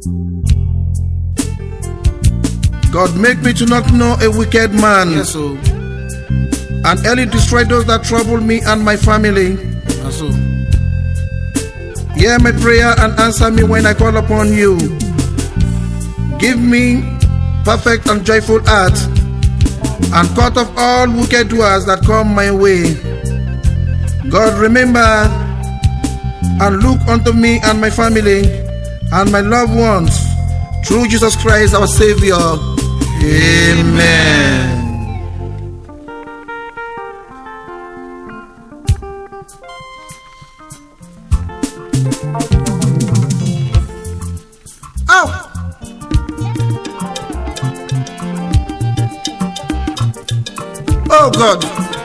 God, make me to not know a wicked man. Yes, so. And early destroy those that trouble me and my family. Yes, so. Hear my prayer and answer me when I call upon you. Give me perfect and joyful heart, and cut off all wicked doers that come my way. God, remember and look unto me and my family and my loved ones through Jesus Christ our Savior. Amen. Oh God,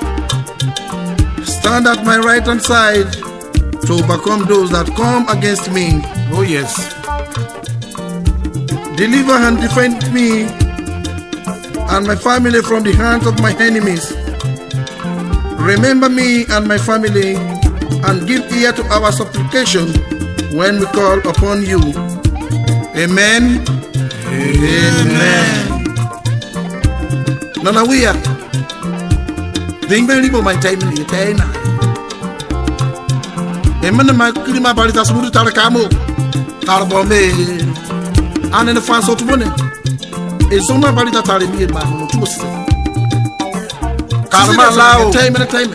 stand at my right hand side to overcome those that come against me. Oh yes. Deliver and defend me and my family from the hands of my enemies. Remember me and my family and give ear to our supplication when we call upon you. Amen. Amen. Nana we are. Ding very my time in the time. Emana makrima balita smudu tarakamo. Tarbome. And in the fans of money. A zona balita tarimi ba no tusi. Karma lao time and time.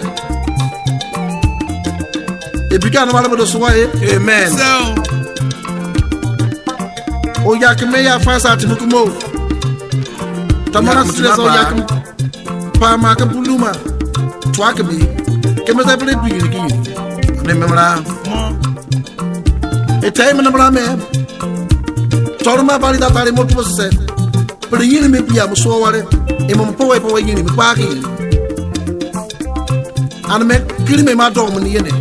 It began one of those way. Amen. So O yakmeya fasa tinukumo. Tamara stress o yakum. Pa maka buluma. Twakami. Kemasa play begin. Remember a time in a brame. Torma Balida Tarimot was said. But the enemy be a musaware, a mopoe for a enemy parking. And make killing my dog in the end.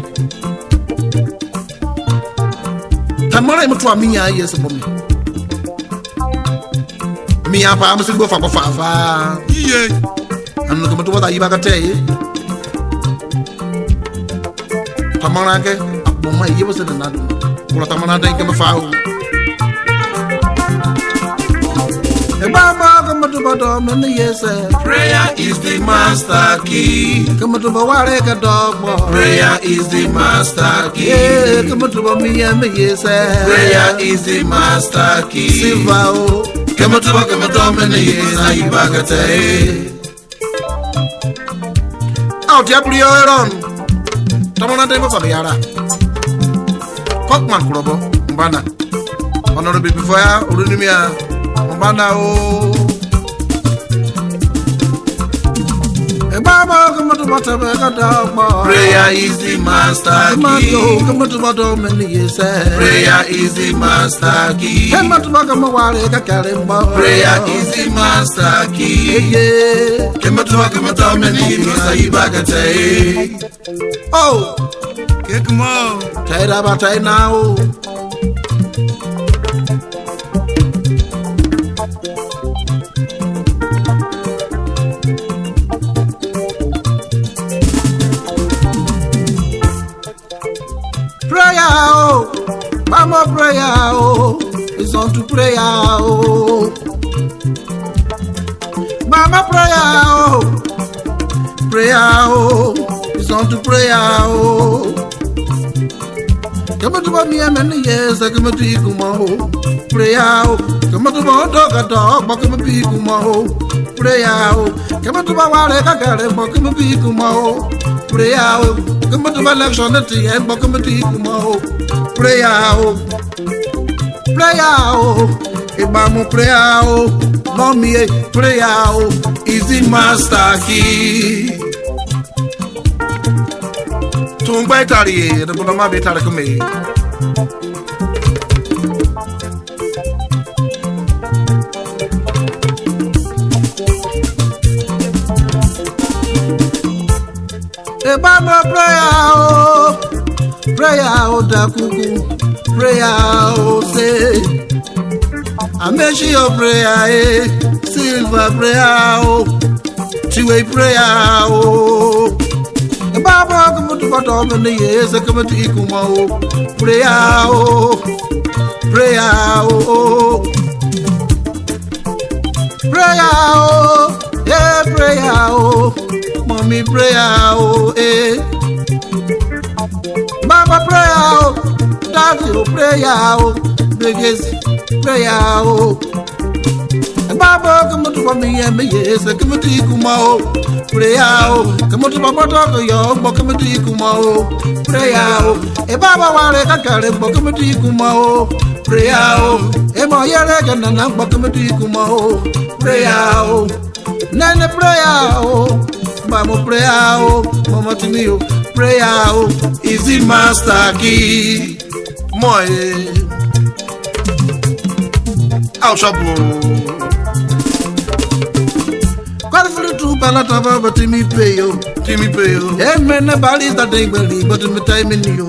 Tamara Mutuamia, yes, upon me. Me, I'm a go for Fafa. Yeah, I'm not going to what I ever tell you. Tamarake, my years in another. What Tamana take him a foul. A Baba come to Badom and yes, prayer is the master key. Come to Bawareka dog. Prayer is the master key. Come to me and yes, prayer is the master key. Silvao, come to Bagadom and yes, I bagate. Out, Yablio. Tamana de Fabiara Cockman Krobo, Mbana. Honorable before Urunimia, Mbana o Baba, come to Waterberg. Prayer is the master key. Come to Badom and yes, prayer is the master key. Come to Bagamaware, Karimba. Prayer is the master key. Come to Bagamaware and yes, I bagate. Oh, get more. Tired about it now. Prayer, oh, Mama, prayer, oh, it's on to prayer, oh, Mama, prayer, oh, prayer, oh. On to prayer, oh. Come to me and many years, I come to Igumo. Prayer, oh. Come to my dog, a dog, but come to Igumo. Prayer, oh. Come to my water, I got it, but come to Igumo. Prayer, oh. Come to my election at the end, but come to Igumo. Prayer, oh. Prayer, oh. Ibamo prayer, oh. Mommy, prayer, oh. Is the master key. Tung by Tari, the Bulama Betaracome. A Baba prayer, oh, Dakuku, prayer, oh, say. I measure your prayer, eh, silver prayer, oh, two-way prayer, oh. Baba come to Badom and yes, I come to Ikumo. Prayer, oh, prayer, oh. Prayer, oh, yeah, prayer, oh. Mommy, prayer, oh, eh. Mama, prayer, oh. Daddy, oh, prayer, oh. Biggest prayer, oh. Baba, come to me and me, yes, come to Kumao. Prayer, oh. Come to Baba, talk yo, but come to Kumao. Prayer, oh. A Baba, I can't come to Kumao. Prayer, oh. A Moya, and I'm come to Kumao. Prayer, oh. Nana, prayer, oh. Mama, prayer, oh. Mama, to me, prayer, oh. Is the master key. Moi. I'll shop. Palatava, but Timmy Payo, Timmy Payo. And men about it that they believe, but in the time in you.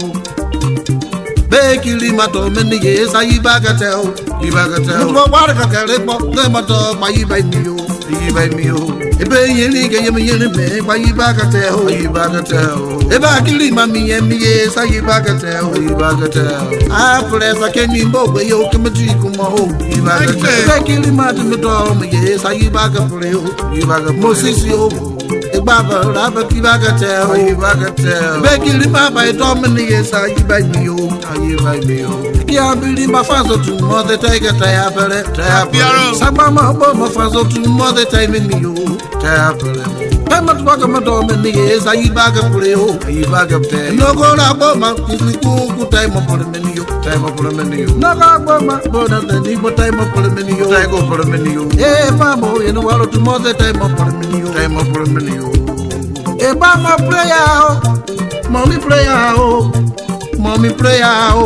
Becky Limato, many years, I bagatelle, you bagatelle. What a carrot, them at all, my by you, by me. A bay, by you bagatelle, you bagatelle. If I kill him, mammy, and me, yes, I bagatelle, you bagatelle. I press a candy boat, but you come to Kumo, you bagatelle. I kill him at the door, yes, I bagatelle, you bagatelle. Moses, you. A baba, Rabba Kibagatelle, you bagatelle. Becky Lima by Dominic, yes, I by you, I by me. Can't believe my father to mother take a tayapere, Sabama, my father to mother time in you, tayapere. I'm not welcome at Dominic, yes, I bag of Leo, you bag of ten. No go about my good time of the menu, time of the menu. No go about my brother, the neighbor time of the menu, I go for the menu. Eh, Mambo, in the world to mother time of the menu, time of the menu. Eh, Mama, prayer, mommy, prayer, mommy, prayer,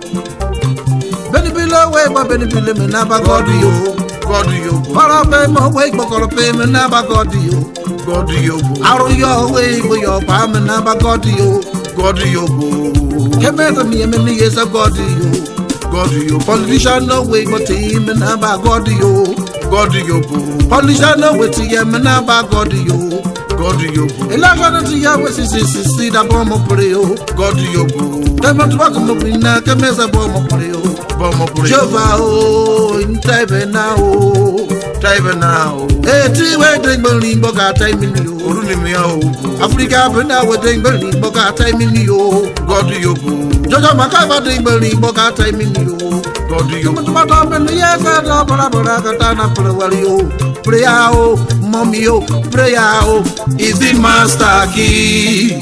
Benny below way, but Benny below me, never got you. God, you. For a payment, wait, but for a payment, never got you. God, you. Out of your way, for your payment, never got you. God, you. Come at me, many years of God, you. God, you. Politician, no way, but him, and never got you. God, you. Politician, no way, to him, and never got you. God, you. And I'm going to your wishes, see the bomb of Preo. God, you. Come on to welcome up in a camera bomb of Preo. Jova, oh, in Taiwan now. Taiwan now. Eh, 3 way drink burning boga time in you. Africa, but now we're drinking burning boga time in you. God, you. Jojo Macava drink burning boga time in you. God, you. Come to my top and yes, I love Barabara for you. Prayer, oh, mommy, oh, prayer, oh, is the master key.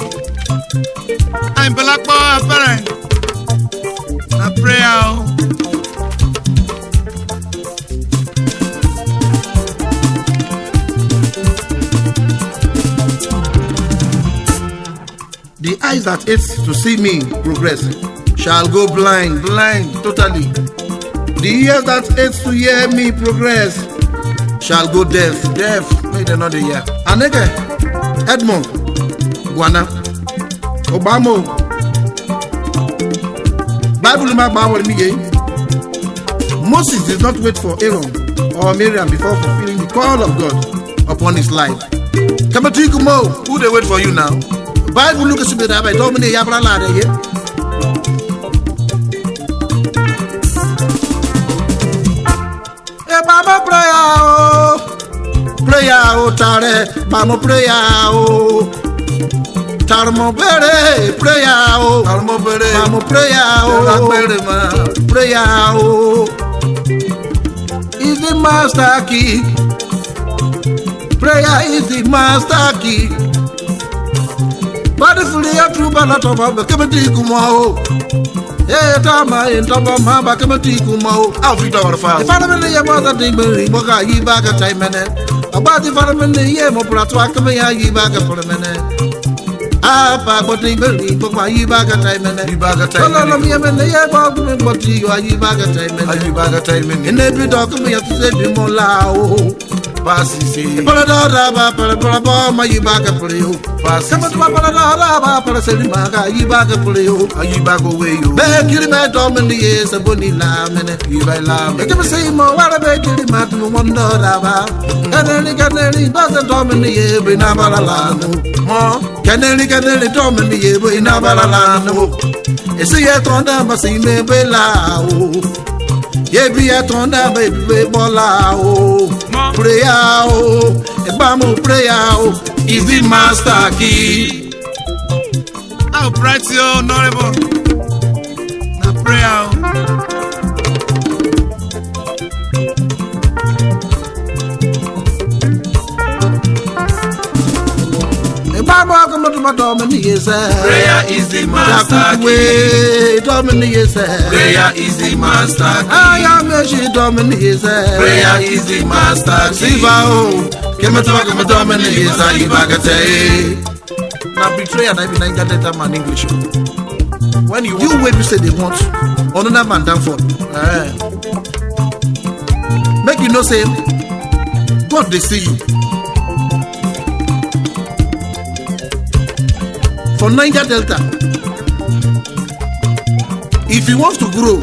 I'm Black Boy, parent. A prayer. The eyes that hate to see me progress shall go blind, totally. The ears that hate to hear me progress shall go deaf. Make another year. Anege, Edmond, Guana, Obama, Bible Moses did not wait for Aaron or Miriam before fulfilling the call of God upon his life. Kamatikumo, who they wait for you now? Bible look at me that I dominate Yabra here. Baba prayer, oh, Tare, Bama prayer, oh, Tarmo Bere, prayer, oh, Tarmo Bere, Bama prayer, oh, prayer, oh, is the master key. Prayer is the master key. But if we are true, but not about the committee, Kumao. Eh, Tama, and Tama, Mama, committee, Kumao. I'll feed our father. If I remember your mother, they believe, Boga, you back a time minute. About the farmer, the year, Mopratwa, come here, you back for a minute. Ah, but they believe, Boga, you back a time minute. You back a time minute. The year, but you are you back a time minute. You back a time minute. In every document, you have to say, Bimola. Passy, Paladaba, Palabama, you back up for you. Pass, come to Paladaba, Paraselima, you back up for you. Are you back away? You beg you about Dominic years, a bunny lamb, and you by lamb. You can say more, what I beg you about $1. And then you can only doesn't Dominic year, but never alarm. More can only Dominic year, but never alarm. It's a yet on them, but see me below. Yebi atonda baby bola o. Prayer o. Ebamo prayer o. Is the master key. How bright you honorable. Na prayer. Prayer is the master key. Prayer is the master key. Prayer is the master key. Now betrayal na be Niger Delta man English. When you wait you say they want another man down for. Make you know say God they see you. For Niger Delta, if you want to grow,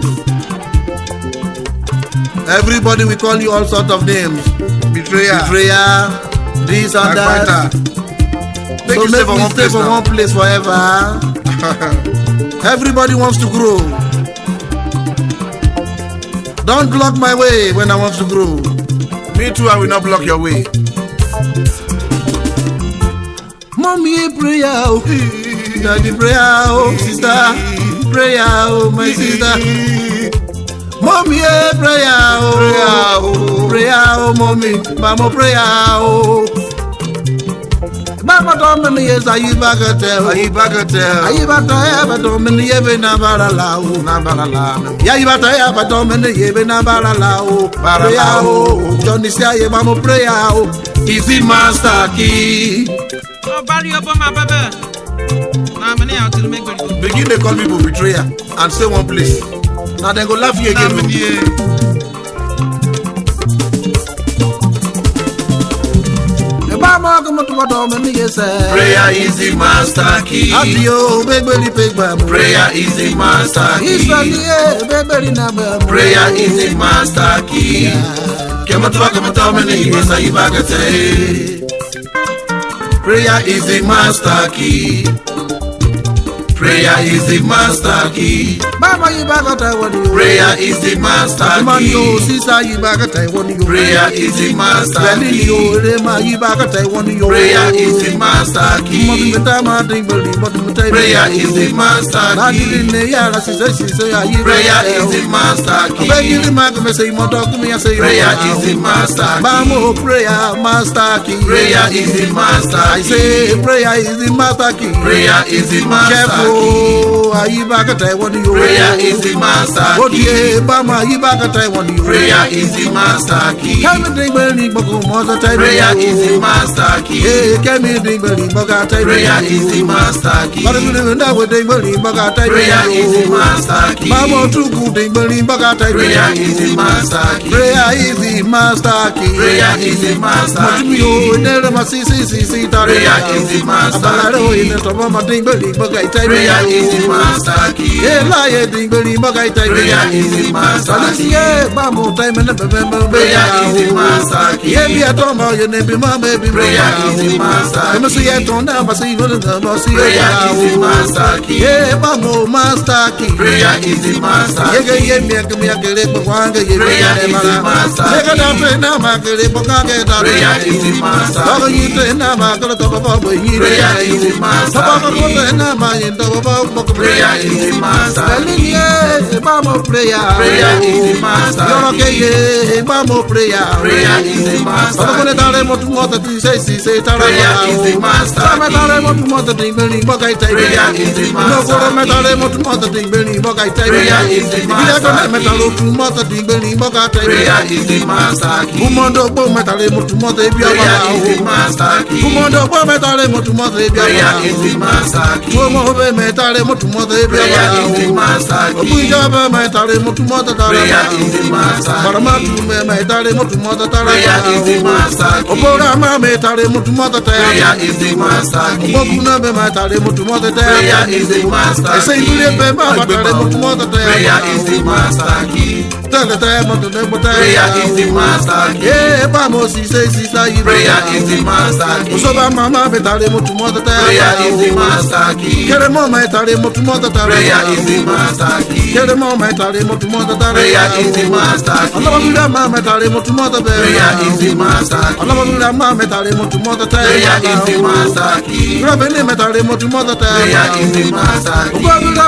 everybody will call you all sorts of names. Betrayer, this and that. Make So you make stay for me one stay place for now. one place forever. Everybody wants to grow. Don't block my way when I want to grow. Me too, I will not block your way. Mommy, prayer, oh. Daddy, prayer, oh. Sister, prayer, oh. My sister. Mommy, prayer, oh. Prayer, oh. Mommy, mama, prayer, oh. Mama, don't many years are you back at tell? Are you back at Are you back to ever don't many years na barala, na barala. Yeah, you back to ever don't many years na barala, prayer, oh. Johnny say, mama, prayer, oh. Is the master key. Oh, Barry Obama, baby. Now, many out to make it. Begin to call people betrayer and stay one place. Now they go laugh you again. Prayer is the master key. Prayer is the master key. Prayer is the master key. Prayer is the master key. Prayer is the master key. Mama, you back at I want you. Prayer is the master Man, you key. sister, you back at I want you. Prayer is the master key. you, Rema, you back at I want you. Prayer is the master key. Prayer is the master key. Prayer is the master key. Prayer is the master key. Bamo prayer master key. Prayer is the master I say key. prayer is the master key. Prayer is the master key. Careful, I back at I want you. Prayer is the master What key. ye Bama, you back at I want you. Prayer is the master key. Come and drink belly, Boko, Mother time. Prayer is the master key. Hey, come and drink belly, Boga time. Prayer is the master key. But I'm going to drink belly, Boga time. Prayer is the master key. Mama, too good, drink belly, Boga time. Prayer is the master key. Prayer is the master key. Prayer is the master key. Prayer is the master key. Prayer is the master key. Prayer is the master key. Prayer is the master key. Prayer is the master key. Prayer is the master key. Prayer is the master key. Prayer is the master Prayer is the master. Prayer is the master. Prayer is the master. Prayer is the master. Prayer is the master. Prayer is the master. Prayer is the master. Prayer is the master. Prayer is the master key. Prayer is the master key. Prayer is the master key. Prayer is the master key. Prayer is the master key. Prayer is the master key. Prayer is the master key. Prayer is the master key. Prayer is the master key. Prayer is the master key. Prayer is the master key.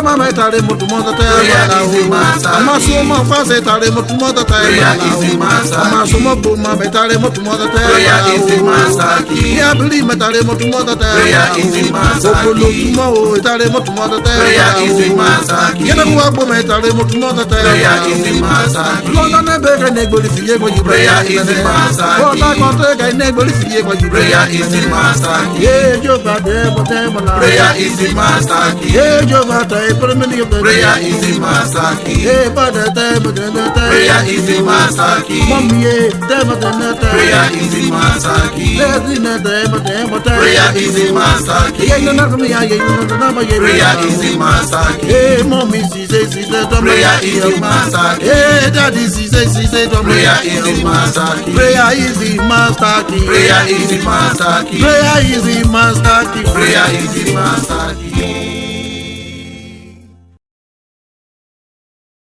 Mommy, prayer is the master key. Prayer is the master key. Prayer is the master key. Hey, mommy, she says, prayer is the master key. Hey, daddy, she says, prayer is the master key. Prayer is the master key. Prayer is the master key. Prayer is the master key. Prayer is the master key.